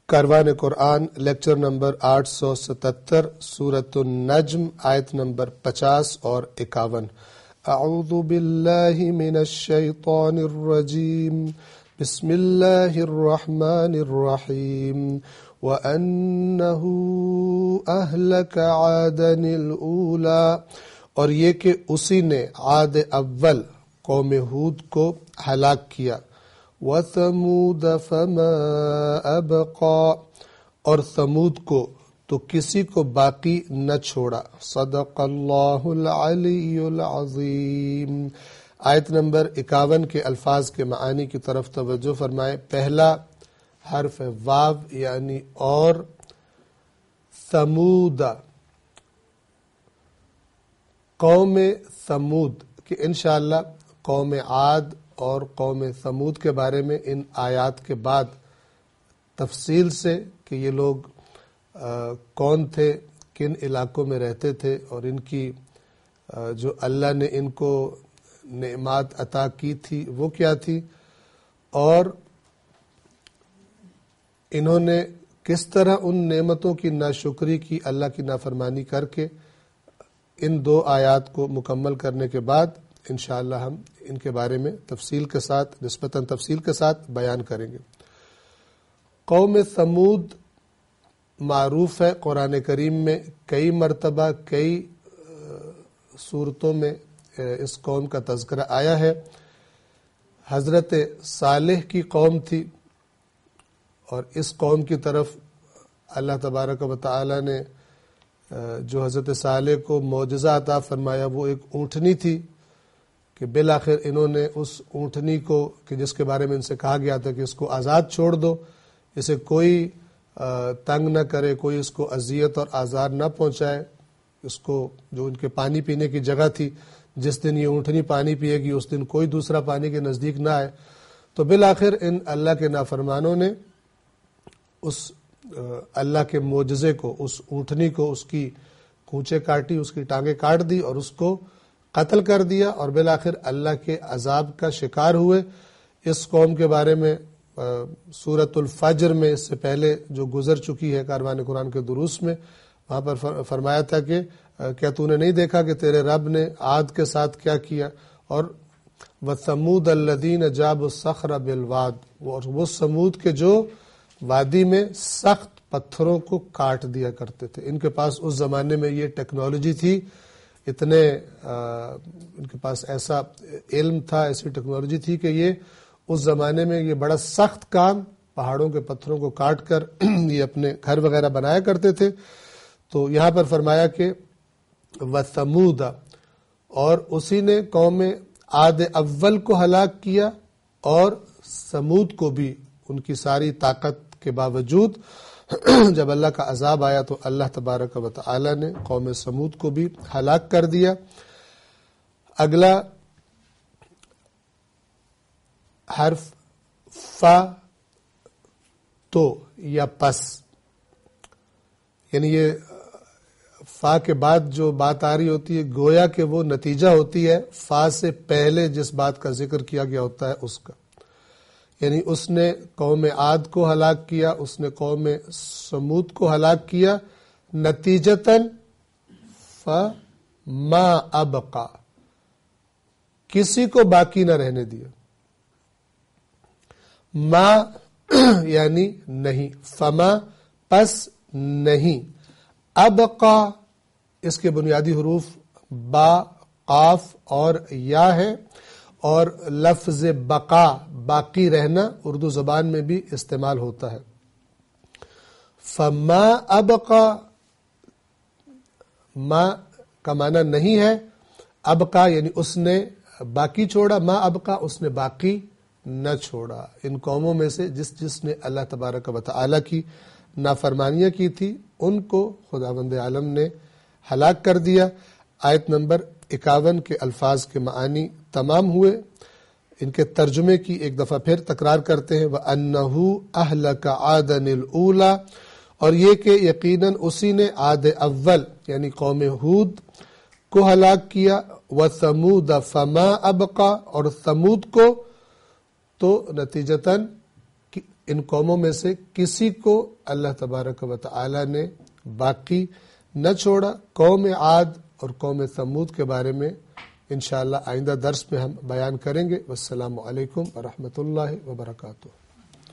کاروان قرآن lecture number 877 سورۃ النجم آیت number 50 اور 51۔ اعوذ باللہ من الشیطان الرجیم، بسم اللہ الرحمن الرحیم۔ وَأَنَّهُ أَهْلَكَ عَادًا الْأُولَىٰ، اور یہ کہ اسی نے عاد اول قوم ہود کو ہلاک کیا۔ وَثَمُودَ فَمَا أَبْقَىٰ، اور ثمود کو تو کسی کو باقی نہ چھوڑا۔ صدق اللہ العلی العظیم۔ آیت نمبر 51 کے الفاظ کے معانی کی طرف توجہ فرمائے۔ پہلا حرف واو یعنی اور، ثمود قوم ثمود کہ انشاءاللہ قوم عاد اور قوم ثمود کے بارے میں ان آیات کے بعد تفصیل سے کہ یہ لوگ کون تھے، کن علاقوں میں رہتے تھے، اور ان کی جو اللہ نے ان کو نعمات عطا کی تھی وہ کیا تھی، اور انہوں نے کس طرح ان نعمتوں کی ناشکری کی اللہ کی نافرمانی کر کے۔ ان دو آیات کو مکمل کرنے کے بعد انشاءاللہ ہم ان کے بارے میں تفصیل کے ساتھ، نسبتاً تفصیل کے ساتھ بیان کریں گے۔ قوم ثمود معروف ہے، قرآن کریم میں کئی مرتبہ کئی صورتوں میں اس قوم کا تذکرہ آیا ہے۔ حضرت صالح کی قوم تھی، اور اس قوم کی طرف اللہ تبارک و تعالی نے جو حضرت صالح کو معجزہ عطا فرمایا وہ ایک اونٹنی تھی کہ بالآخر انہوں نے اس اونٹنی کو، کہ جس کے بارے میں ان سے کہا گیا تھا کہ اس کو آزاد چھوڑ دو، اسے کوئی تنگ نہ کرے، کوئی اس کو اذیت اور آزار نہ پہنچائے، اس کو جو ان کے پانی پینے کی جگہ تھی، جس دن یہ اونٹنی پانی پیے گی اس دن کوئی دوسرا پانی کے نزدیک نہ آئے۔ تو بالآخر ان اللہ کے نافرمانوں نے اس اللہ کے معجزے کو، اس اونٹنی کو، اس کی کونچیں کاٹی، اس کی ٹانگیں کاٹ دی اور اس کو قتل کر دیا، اور بالآخر اللہ کے عذاب کا شکار ہوئے۔ اس قوم کے بارے میں سورۃ الفجر میں اس سے پہلے جو گزر چکی ہے کاروان قرآن کے دروس میں، وہاں پر فرمایا تھا کہ کیا تو نے نہیں دیکھا کہ تیرے رب نے عاد کے ساتھ کیا کیا، اور وَثَمُودَ الَّذِينَ جَابُوا الصَّخْرَ بِالْوَادِ، اور وہ ثمود کے جو وادی میں سخت پتھروں کو کاٹ دیا کرتے تھے۔ ان کے پاس اس زمانے میں یہ ٹیکنالوجی تھی، اتنے ان کے پاس ایسا علم تھا، ایسی ٹیکنالوجی تھی کہ یہ اس زمانے میں یہ بڑا سخت کام، پہاڑوں کے پتھروں کو کاٹ کر یہ اپنے گھر وغیرہ بنایا کرتے تھے۔ تو یہاں پر فرمایا کہ وَثَمُودَ، اور اسی نے قوم عاد اول کو ہلاک کیا، اور ثمود کو بھی ان کی ساری طاقت کے باوجود جب اللہ کا عذاب آیا تو اللہ تبارک و تعالی نے قوم ثمود کو بھی ہلاک کر دیا۔ اگلا حرف فا، تو یا پس، یعنی یہ فا کے بعد جو بات آ رہی ہوتی ہے گویا کہ وہ نتیجہ ہوتی ہے فا سے پہلے جس بات کا ذکر کیا گیا ہوتا ہے اس کا، یعنی اس نے قوم عاد کو ہلاک کیا، اس نے قوم ثمود کو ہلاک کیا، نتیجتاً فما ابقا، کسی کو باقی نہ رہنے دیا۔ ما یعنی نہیں، فما پس نہیں، ابقا اس کے بنیادی حروف با، قاف اور یا ہے، اور لفظ بقا باقی رہنا اردو زبان میں بھی استعمال ہوتا ہے۔ فما ابقا، ما کا معنی نہیں ہے، ابقا یعنی اس نے باقی چھوڑا، ما ابقا اس نے باقی نہ چھوڑا۔ ان قوموں میں سے جس نے اللہ تبارک و تعالی کی نافرمانیاں کی تھی ان کو خداوند عالم نے ہلاک کر دیا۔ آیت نمبر 51 کے الفاظ کے معانی تمام ہوئے۔ ان کے ترجمے کی ایک دفعہ پھر تکرار کرتے ہیں۔ وَأَنَّهُ أَهْلَكَ عَادًا الْأُولَىٰ، اور یہ کہ یقیناً اسی نے عاد اول یعنی قوم ہود کو ہلاک کیا، وَثَمُودَ فَمَا أَبْقَىٰ، اور ثمود کو تو نتیجتاً ان قوموں میں سے کسی کو اللہ تبارک و تعالی نے باقی نہ چھوڑا۔ قوم عاد اور قوم ثمود کے بارے میں انشاءاللہ آئندہ درس میں ہم بیان کریں گے۔ والسلام علیکم ورحمۃ اللہ وبرکاتہ۔